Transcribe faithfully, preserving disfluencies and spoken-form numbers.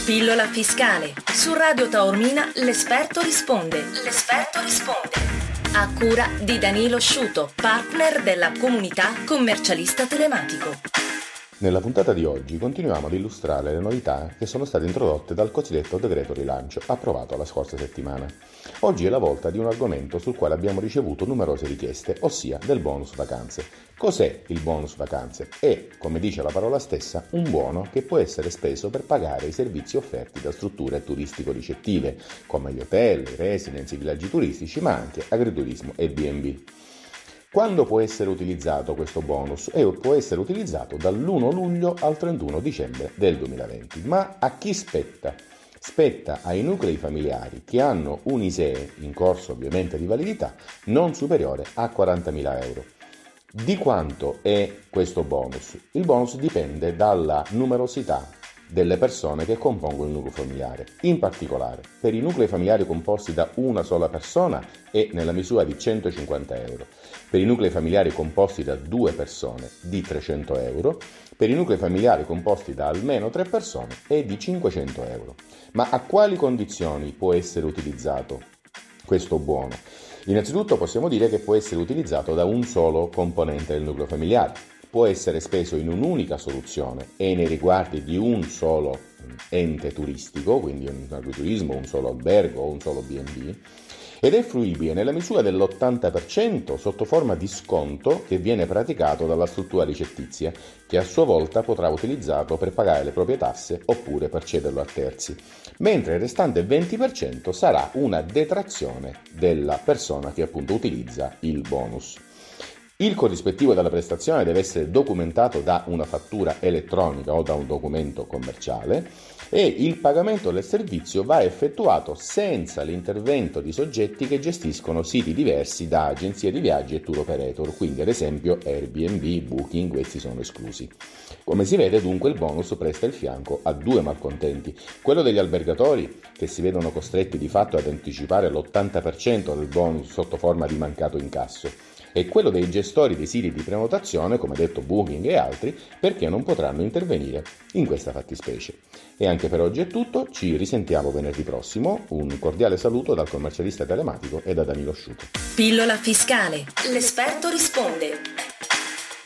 Pillola fiscale. Su Radio Taormina l'esperto risponde. L'esperto risponde. A cura di Danilo Sciuto, partner della comunità commercialista telematico. Nella puntata di oggi continuiamo ad illustrare le novità che sono state introdotte dal cosiddetto decreto rilancio, approvato la scorsa settimana. Oggi è la volta di un argomento sul quale abbiamo ricevuto numerose richieste, ossia del bonus vacanze. Cos'è il bonus vacanze? È, come dice la parola stessa, un buono che può essere speso per pagare i servizi offerti da strutture turistico-ricettive, come gli hotel, i residence, i villaggi turistici, ma anche agriturismo e B and B. Quando può essere utilizzato questo bonus? E può essere utilizzato dall'primo luglio al trentuno dicembre del duemilaventi. Ma a chi spetta? Spetta ai nuclei familiari che hanno un I S E E, in corso ovviamente di validità, non superiore a quarantamila euro. Di quanto è questo bonus? Il bonus dipende dalla numerosità delle persone che compongono il nucleo familiare. In particolare, per i nuclei familiari composti da una sola persona è nella misura di centocinquanta euro, per i nuclei familiari composti da due persone di trecento euro, per i nuclei familiari composti da almeno tre persone è di cinquecento euro. Ma a quali condizioni può essere utilizzato questo buono? Innanzitutto possiamo dire che può essere utilizzato da un solo componente del nucleo familiare. Può essere speso in un'unica soluzione e nei riguardi di un solo ente turistico, quindi un agriturismo, un solo albergo o un solo B and B, ed è fruibile nella misura dell'ottanta per cento sotto forma di sconto che viene praticato dalla struttura ricettizia, che a sua volta potrà utilizzato per pagare le proprie tasse oppure per cederlo a terzi, mentre il restante venti per cento sarà una detrazione della persona che appunto utilizza il bonus. Il corrispettivo della prestazione deve essere documentato da una fattura elettronica o da un documento commerciale e il pagamento del servizio va effettuato senza l'intervento di soggetti che gestiscono siti diversi da agenzie di viaggi e tour operator, quindi ad esempio Airbnb, Booking, questi sono esclusi. Come si vede, dunque, il bonus presta il fianco a due malcontenti: quello degli albergatori, che si vedono costretti di fatto ad anticipare l'ottanta per cento del bonus sotto forma di mancato incasso, e quello dei gestori dei siti di prenotazione, come detto Booking e altri, perché non potranno intervenire in questa fattispecie. E anche per oggi è tutto, ci risentiamo venerdì prossimo. Un cordiale saluto dal commercialista telematico e da Danilo Sciuto. Pillola fiscale. L'esperto risponde.